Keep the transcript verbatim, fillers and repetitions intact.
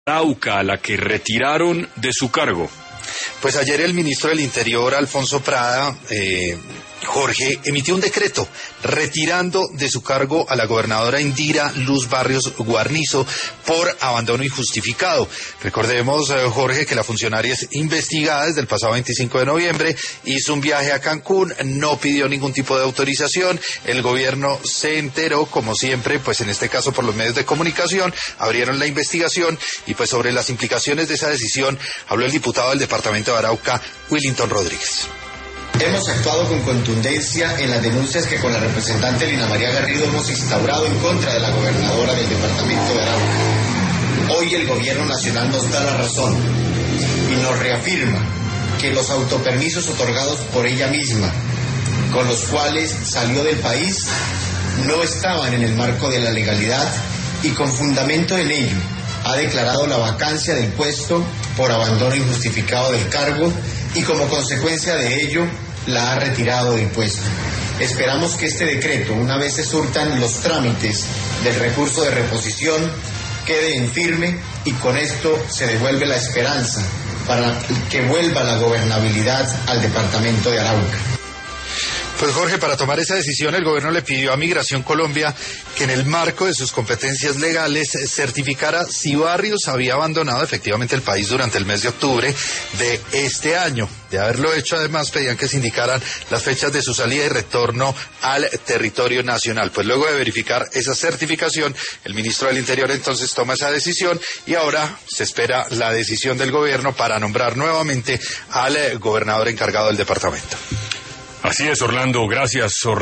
Arauca, a la que retiraron de su cargo. Pues ayer el ministro del Interior, Alfonso Prada, eh, Jorge, emitió un decreto retirando de su cargo a la gobernadora Indira Luz Barrios Guarnizo por abandono injustificado. Recordemos, eh, Jorge, que la funcionaria es investigada desde el pasado veinticinco de noviembre, hizo un viaje a Cancún, no pidió ningún tipo de autorización, el gobierno se enteró, como siempre, pues en este caso por los medios de comunicación, abrieron la investigación y pues sobre las implicaciones de esa decisión habló el diputado del departamento de Arauca, Willington Rodríguez. Hemos actuado con contundencia en las denuncias que con la representante Lina María Garrido hemos instaurado en contra de la gobernadora del departamento de Arauca. Hoy el gobierno nacional nos da la razón y nos reafirma que los autopermisos otorgados por ella misma, con los cuales salió del país, no estaban en el marco de la legalidad y con fundamento en ello ha declarado la vacancia del puesto por abandono injustificado del cargo y como consecuencia de ello la ha retirado del puesto. Esperamos que este decreto, una vez se surtan los trámites del recurso de reposición, quede en firme y con esto se devuelve la esperanza para que vuelva la gobernabilidad al departamento de Arauca. Pues Jorge, para tomar esa decisión el gobierno le pidió a Migración Colombia que en el marco de sus competencias legales certificara si Barrios había abandonado efectivamente el país durante el mes de octubre de este año. De haberlo hecho, además, pedían que se indicaran las fechas de su salida y retorno al territorio nacional. Pues luego de verificar esa certificación, el ministro del Interior entonces toma esa decisión y ahora se espera la decisión del gobierno para nombrar nuevamente al gobernador encargado del departamento. Así es, Orlando. Gracias, Orlando.